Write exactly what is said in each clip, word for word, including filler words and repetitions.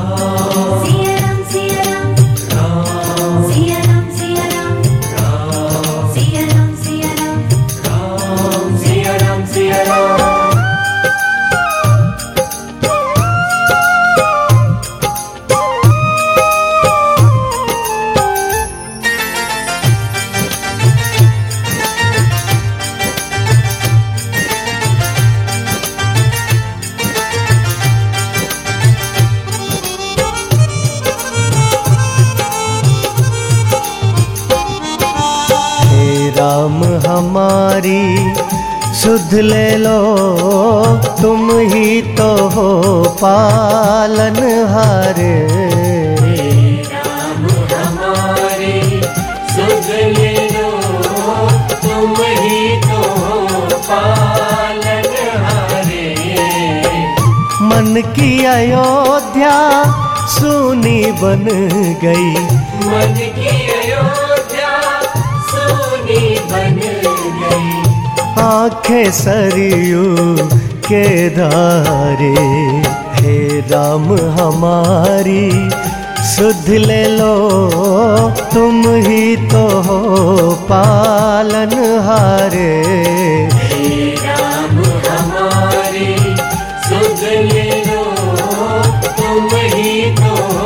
राम हमारी सुध ले लो, तुम ही तो हो पालनहार। राम हमारी सुध ले लो, तुम ही तो हो पालनहार। मन की अयोध्या सूनी बन गई, मन की अयोध्या सूनी बन गई। आंखें सरयू के धारे, हे राम हमारी सुध ले लो, तुम ही तो हो पालनहारे। हे राम हमारी सुध ले लो, तुम ही तो हो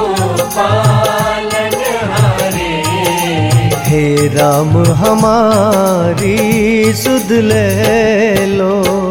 पालनहारे। हे राम हमारी सुध ले लो।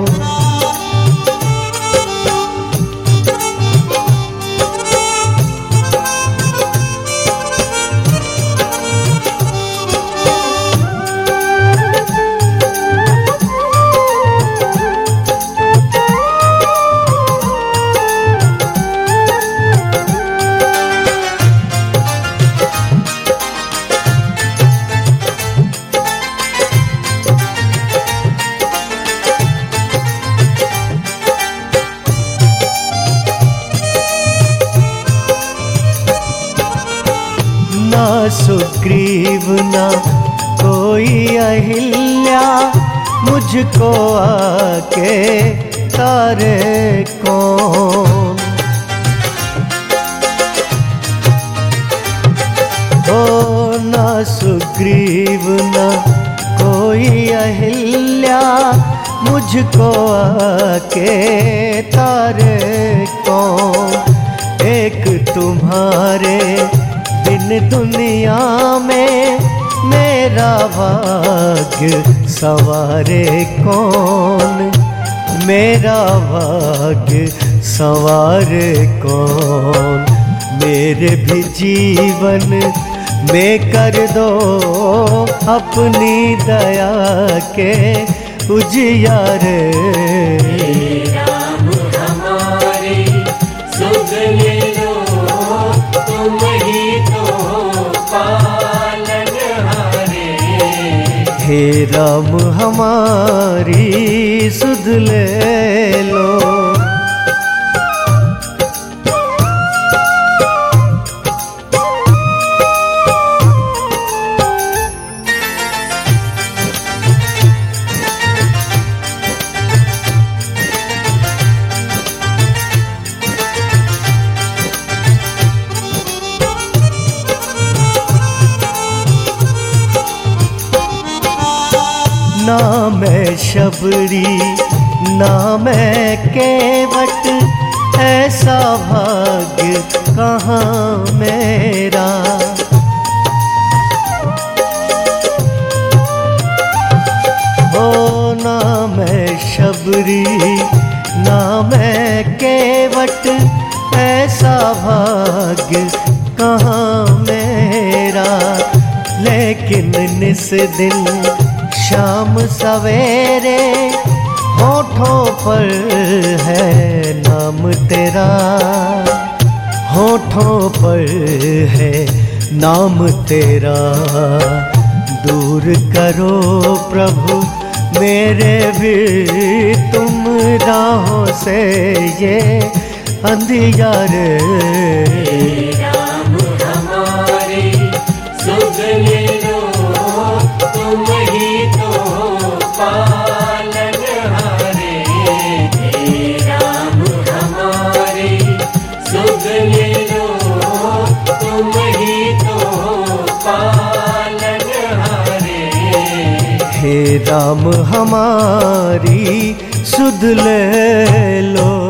ना सुग्रीव ना कोई अहिल्या, मुझको आके तारे कौन। ओ ना सुग्रीव ना कोई अहिल्या, मुझको आके तारे कौन। एक तुम्हारे बिन दुनिया में मेरा भाग्य सवारे कौन, मेरा भाग्य सवारे कौन। मेरे भी जीवन में कर दो अपनी दया के उजियारे। राम हमारी सुध ले लो, तुम ही तो पालनहारे। हे राम हमारी सुध ले लो। ना मैं शबरी ना मैं केवट, ऐसा भाग्य कहाँ मेरा। हो ना मैं शबरी ना मैं केवट, ऐसा भाग्य कहाँ मेरा। लेकिन निस दिन शाम सवेरे होठों पर है नाम तेरा, होठों पर है नाम तेरा। दूर करो प्रभु मेरे भी तुम राहों से ये अंधियारे। राम हमारी सुध ले लो, तुम ही तो पालनहारे। हे राम हमारी सुध ले लो, राम हमारी सुध ले लो।